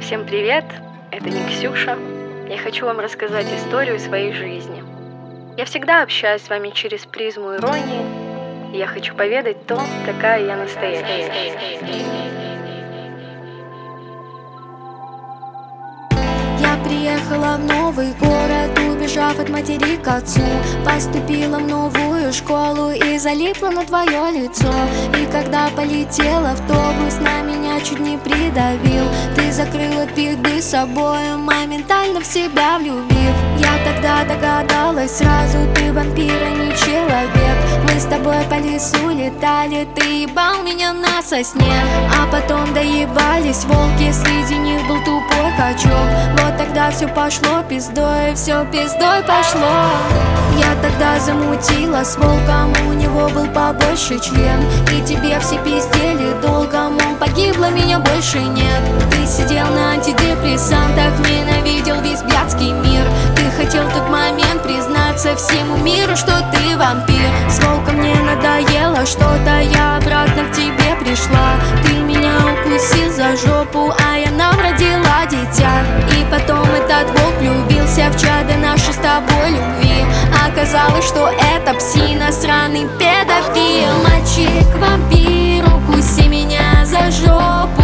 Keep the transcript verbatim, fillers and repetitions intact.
Всем привет, это Никсюша. Я хочу вам рассказать историю своей жизни. Я всегда общаюсь с вами через призму иронии, и я хочу поведать то, какая я настоящая. Я приехала в новый город, убежав от матери к отцу. Поступила в новую школу и залипла на твое лицо. И когда полетел автобус, на меня чуть не придавил. Ты закрыла дверь собой, моментально в себя влюбив. Я тогда догадалась сразу, ты вампир, а не человек. Мы с тобой по лесу летали, ты ебал меня на сосне. А потом доебались волки, среди них был тупой качок. Вот тогда все пошло пиздой, все пиздой пошло. Я тогда замутила с волком, у него был побольше член. И тебе все пиздели долго, мол, погибла, меня больше нет. Ты сидел на антидепрессантах, ненавидел весь блядский мир. Ты хотел в тот момент признаться всему миру, что ты вампир. С волком мне надоело что-то, я обратно к тебе пришла. Ты меня укусил за жопу, а я нам родила дитя. И потом этот волк влюбился в чадо нашей с тобой любви. Оказалось, что это псина, сраный педофил. Мальчик-вампир, укуси меня за жопу.